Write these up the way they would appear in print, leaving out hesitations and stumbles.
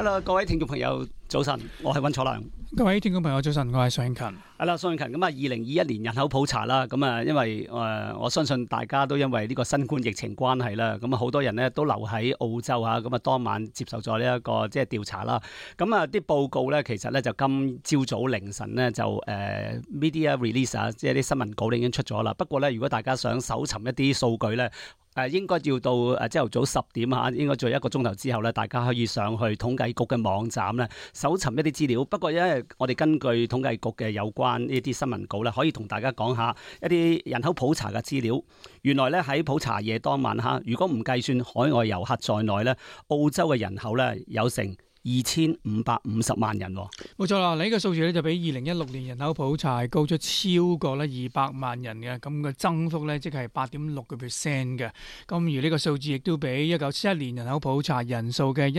Hello， 各位聽眾朋友，早晨，我係溫楚良。 各位聽眾朋友，早晨，我係宋慶勤。 係啦，宋慶勤，咁啊，2021年人口普查啦，咁啊，因為我相信大家都因為呢個新冠疫情關係啦，咁啊，好多人咧都留喺澳洲啊，咁啊，當晚接受咗呢一個即係調查啦。咁啊，啲報告咧，其實咧就今朝早凌晨咧就media release 啊，即係啲新聞稿已經出咗啦。不過咧，如果大家想搜尋一啲數據咧，應該要到朝頭早10點嚇，應該做1個鐘頭之後咧，大家可以上去統計局嘅網站咧，搜尋一啲資料。不過因為我哋根據統計局嘅有關呢啲新聞稿咧，可以同大家講下一啲人口普查嘅資料。原來咧喺普查夜當晚嚇，如果唔計算海外遊客在內咧，澳洲嘅人口咧有成2550萬人。 冇錯啦，呢個數字咧就比2016年人口普查係高出超過咧200萬人嘅，咁個增幅咧即係8.6%嘅。咁而呢個數字亦都比1971年人口普查人數嘅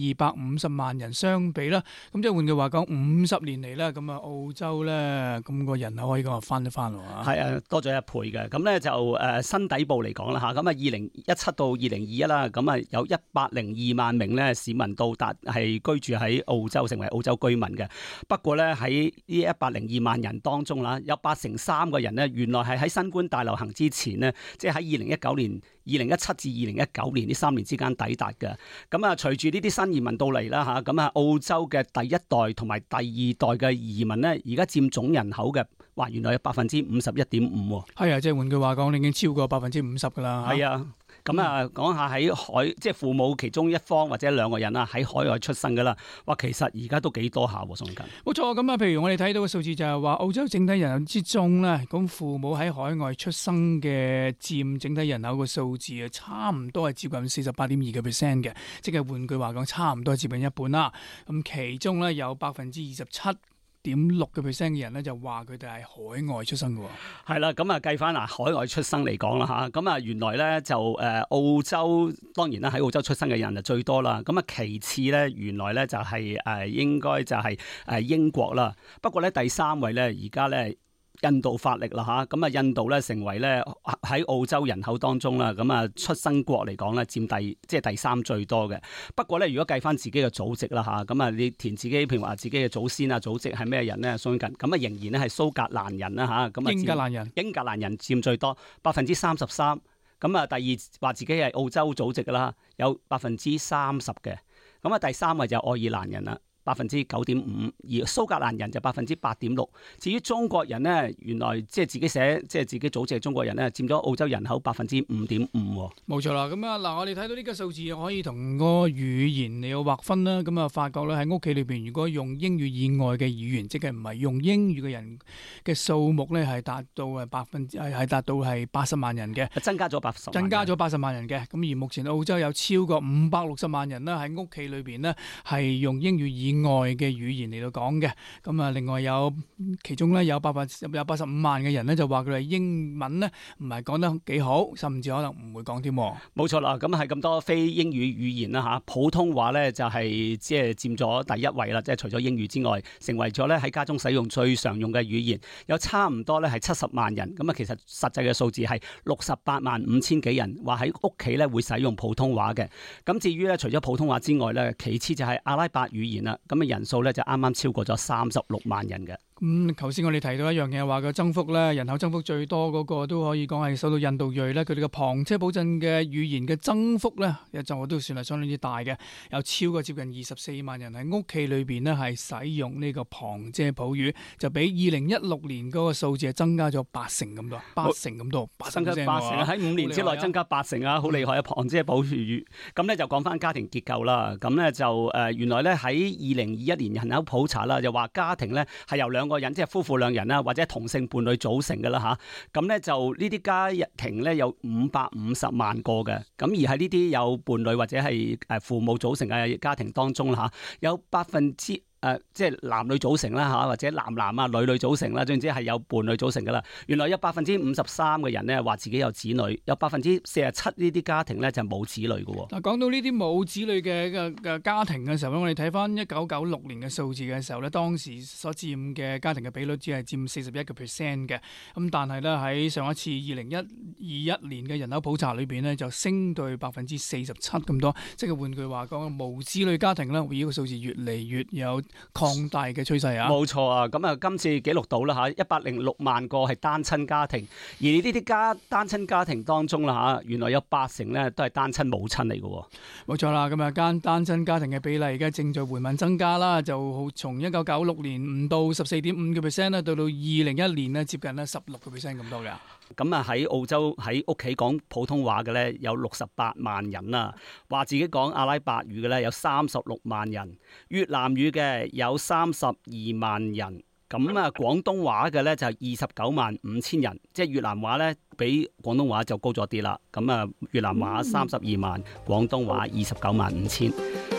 1250萬人相比啦。咁即係換句話講，50年嚟啦，咁啊澳洲咧咁個人口可以講話翻一翻喎。 係啊，多咗1倍嘅。咁咧就新底部嚟講啦嚇，咁啊2017到2021啦，咁啊有102萬名咧市民到達係居住喺澳洲，成為澳洲居民嘅。不過咧喺呢102萬人當中啦，有83%嘅人咧，原來係喺新冠大流行之前呢，即係喺2019年、2017至2019年呢3年之間抵達嘅。咁啊，隨住呢啲新移民到嚟啦嚇，咁啊澳洲嘅第一代同埋第二代嘅移民咧，而家佔總人口嘅，哇，原來有51.5%。係啊，即係換句話講，你已經超過50%噶啦。 係啊。咁啊，講下喺即係父母其中一方或者2個人啊，喺海外出生噶啦。哇，其實而家都幾多下喎，宋慶勤。 冇錯，咁啊，譬如我哋睇到嘅數字就係話，澳洲整體人口之中咧，咁父母喺海外出生嘅佔整體人口嘅數字啊，差唔多係接近48.2%嘅，即係換句話講，差唔多係接近一半啦。咁其中咧有27.6%嘅人咧就話佢哋係海外出生嘅。 係啦，咁啊計翻海外出生嚟講啦吓，咁啊原來咧就澳洲當然啦，喺澳洲出生嘅人就最多啦。咁啊其次咧，原來咧就係應該就係英國啦。不過咧第3位咧而家咧印度發力啦吓，咁啊印度咧成為咧喺澳洲人口當中啦，咁啊出生國嚟講咧佔第3最多嘅。不過咧如果計翻自己嘅祖籍啦吓，咁啊你填自己譬如話自己嘅祖先啊祖籍係咩人咧？宋慶勤，咁啊仍然咧係蘇格蘭人啦吓，咁啊英格蘭人佔最多33%。咁啊第二話自己係澳洲祖籍啦，有30%嘅。咁啊第3位就係愛爾蘭人啦。9.5%，而蘇格蘭人就8.6%。至於中國人呢，原來即係自己寫即係自己組織嘅中國人呢，佔咗澳洲人口5.5%。 冇錯啦，咁啊嗱，我哋睇到呢個數字可以同個語言嚟劃分啦。咁啊，發覺咧喺屋企裏邊，如果用英語以外嘅語言，即係唔係用英語嘅人嘅數目咧，係達到80萬人嘅， 增加咗 80萬人嘅。咁而目前澳洲有超過560萬人啦，喺屋企裏邊呢，係用英語以外嘅語言嚟到講嘅。咁啊，另外其中咧有85萬嘅人咧就話佢哋英文咧唔係講得幾好，甚至可能唔會講添。 冇錯啦，咁係咁多非英語語言啦吓，普通話咧就係即係佔咗第一位啦，即係除咗英語之外，成為咗咧喺家中使用最常用嘅語言，有差唔多咧係70萬人。咁啊，其實實際嘅數字係685000幾人話喺屋企咧會使用普通話嘅。咁至於咧除咗普通話之外咧，其次就係阿拉伯語言啦。咁嘅人數咧就啱啱超過咗36萬人嘅。 頭先我哋提到一樣嘢，話個增幅咧，人口增幅最多嗰個都可以講係受到印度裔咧，佢哋嘅旁遮普鎮嘅語言嘅增幅咧，就都算係相當之大嘅，有超過接近24萬人喺屋企裏邊呢係使用呢個旁遮普語，就比2016年嗰個數字係增加咗8成咁多， 增加8成喺5年之內增加8成啊，好厲害啊！旁遮普語。咁咧就講翻家庭結構啦，咁咧就原來咧喺2021年人口普查啦，就話家庭咧係由2個人，即係夫婦2人啦，或者同性伴侶組成嘅啦吓。咁咧就呢啲家庭咧有550萬個嘅。咁而喺呢啲有伴侶或者係父母組成嘅家庭當中啦吓，有即係男女組成啦嚇，或者男男啊、女女組成啦，總之係有伴侶組成噶啦。原來有53%嘅人咧話自己有子女，有47%呢啲家庭咧就冇子女嘅喎。 嗱，講到呢啲冇子女嘅家庭嘅時候咧，我哋睇翻1996年嘅數字嘅時候咧，當時所佔嘅家庭嘅比率只係佔41%嘅。咁但係咧喺上一次2021年嘅人口普查裏邊咧，就升到47%咁多，即係換句話講，無子女家庭咧，呢個數字越嚟越有擴大嘅趨勢啊！ 冇錯啊！咁啊，今次記錄到啦嚇，106萬個係單親家庭，而呢啲單親家庭當中啦嚇，原來有80%咧都係單親母親嚟嘅喎。 冇錯啦，咁啊間單親家庭嘅比例而家正在緩慢增加啦，就從1996年唔到14.5%咧，到2021年咧接近咧16%咁多嘅。 咁啊喺澳洲喺屋企講普通話嘅咧有68萬人啦，話自己講阿拉伯語嘅咧有36萬人，越南語嘅有32萬人，咁啊廣東話嘅咧就29萬5千人，即係越南話咧比廣東話就高咗啲啦。咁啊越南話32萬，廣東話29萬5千。